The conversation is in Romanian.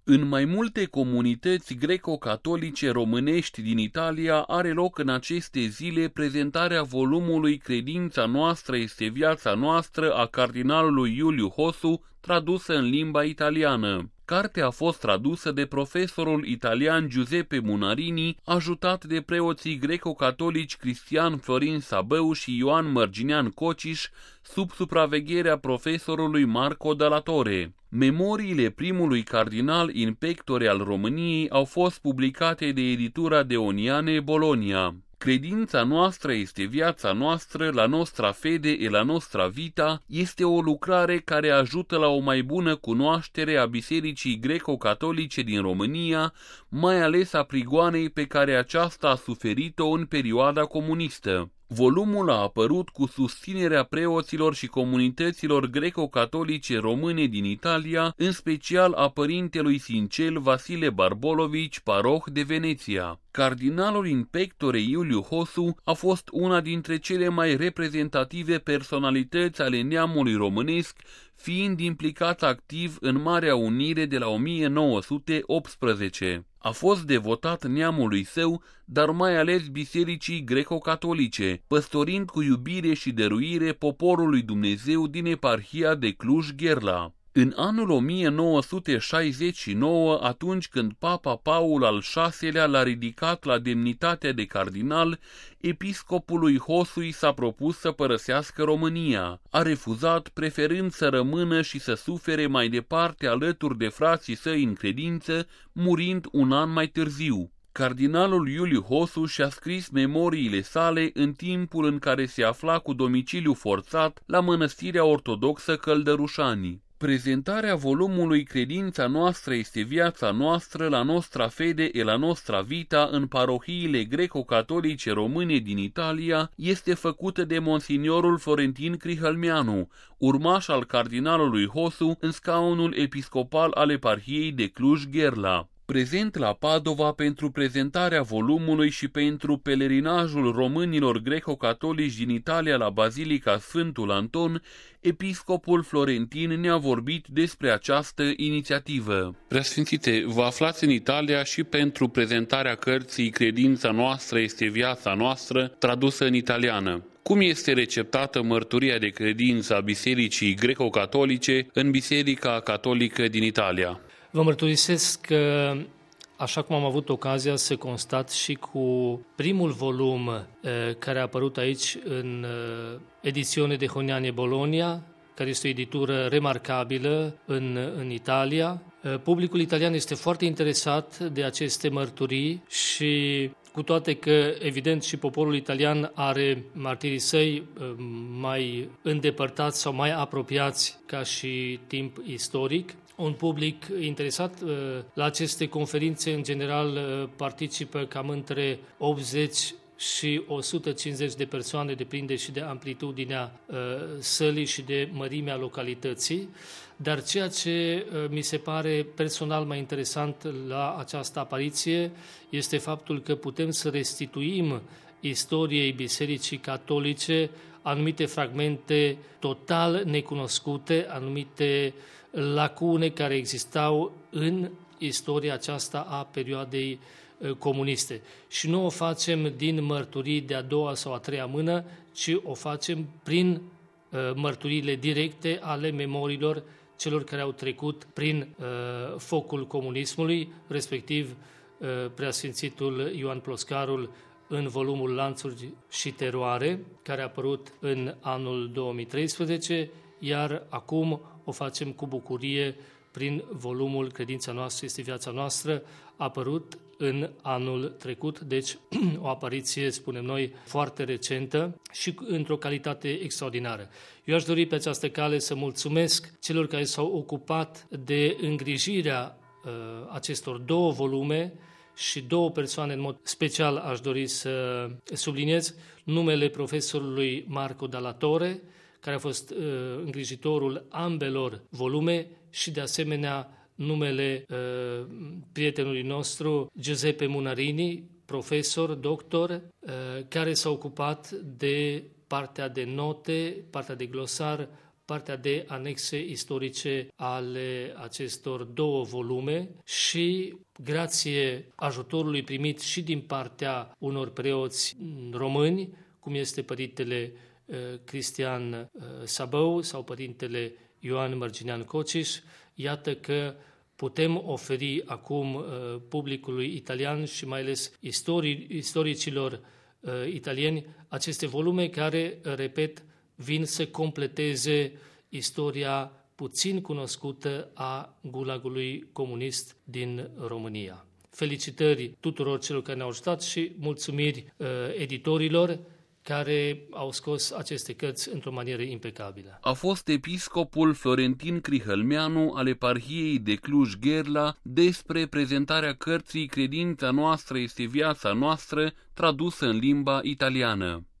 În mai multe comunități greco-catolice românești din Italia are loc în aceste zile prezentarea volumului Credința noastră este viața noastră a cardinalului Iuliu Hosu, tradusă în limba italiană. Cartea a fost tradusă de profesorul italian Giuseppe Munarini, ajutat de preoții greco-catolici Cristian Florin Sabău și Ioan Mărginean Cociș, sub supravegherea profesorului Marco Dalla Torre. Memoriile primului cardinal in pectore al României au fost publicate de editura Deoniane Bologna. Credința noastră este viața noastră, la nostra fede e la nostra vita, este o lucrare care ajută la o mai bună cunoaștere a Bisericii greco-catolice din România, mai ales a prigoanei pe care aceasta a suferit-o în perioada comunistă. Volumul a apărut cu susținerea preoților și comunităților greco-catolice române din Italia, în special a părintelui Sincel Vasile Barbolovici, paroh de Veneția. Cardinalul in pectore Iuliu Hosu a fost una dintre cele mai reprezentative personalități ale neamului românesc, fiind implicat activ în Marea Unire de la 1918. A fost devotat neamului său, dar mai ales bisericii greco-catolice, păstorind cu iubire și dăruire poporul lui Dumnezeu din eparhia de Cluj-Gherla. În anul 1969, atunci când Papa Paul al VI-lea l-a ridicat la demnitatea de cardinal, episcopului Hosui s-a propus să părăsească România. A refuzat, preferând să rămână și să sufere mai departe alături de frații săi în credință, murind un an mai târziu. Cardinalul Iuliu Hosu și-a scris memoriile sale în timpul în care se afla cu domiciliu forțat la mănăstirea ortodoxă Căldărușani. Prezentarea volumului Credința noastră este viața noastră, la nostra fede e la nostra vita în parohiile greco-catolice române din Italia este făcută de monsignorul Florentin Crihălmeanu, urmaș al cardinalului Hosu în scaunul episcopal al eparhiei de Cluj-Gherla. Prezent la Padova pentru prezentarea volumului și pentru pelerinajul românilor greco-catolici din Italia la Bazilica Sfântul Anton, episcopul Florentin ne-a vorbit despre această inițiativă. Preasfințite, vă aflați în Italia și pentru prezentarea cărții Credința noastră este viața noastră, tradusă în italiană. Cum este receptată mărturia de credință a Bisericii greco-catolice în Biserica Catolică din Italia? Vă mărturisesc că, așa cum am avut ocazia să constat și cu primul volum care a apărut aici în edițiune de Honiane Bologna, care este o editură remarcabilă în Italia, publicul italian este foarte interesat de aceste mărturii și cu toate că, evident, și poporul italian are martirii săi mai îndepărtați sau mai apropiați ca și timp istoric, un public interesat la aceste conferințe, în general, participă cam între 80 și 150 de persoane, depinde și de amplitudinea sălii și de mărimea localității. Dar ceea ce mi se pare personal mai interesant la această apariție este faptul că putem să restituim istoriei Bisericii Catolice anumite fragmente total necunoscute, anumite lacune care existau în istoria aceasta a perioadei comuniste. Și nu o facem din mărturii de a doua sau a treia mână, ci o facem prin mărturiile directe ale memoriilor celor care au trecut prin focul comunismului, respectiv preasfințitul Ioan Ploscarul în volumul Lanțuri și teroare, care a apărut în anul 2013, iar acum o facem cu bucurie prin volumul Credința noastră este viața noastră, apărut în anul trecut, deci o apariție, spunem noi, foarte recentă și într-o calitate extraordinară. Eu aș dori pe această cale să mulțumesc celor care s-au ocupat de îngrijirea acestor două volume și două persoane în mod special aș dori să subliniez numele profesorului Marco Dalla Torre, care a fost îngrijitorul ambelor volume și de asemenea numele prietenului nostru Giuseppe Munarini, profesor, doctor, care s-a ocupat de partea de note, partea de glosar, partea de anexe istorice ale acestor două volume și, grație ajutorului primit și din partea unor preoți români, cum este părintele Cristian Sabău sau părintele Ioan Mărginean Cociș, iată că putem oferi acum publicului italian și mai ales istoricilor italieni aceste volume care, repet, vin să completeze istoria puțin cunoscută a gulagului comunist din România. Felicitări tuturor celor care ne-au ajutat și mulțumiri editorilor care au scos aceste cărți într-o manieră impecabilă. A fost episcopul Florentin Crihălmeanu al eparhiei de Cluj-Gherla despre prezentarea cărții Credința noastră este viața noastră, tradusă în limba italiană.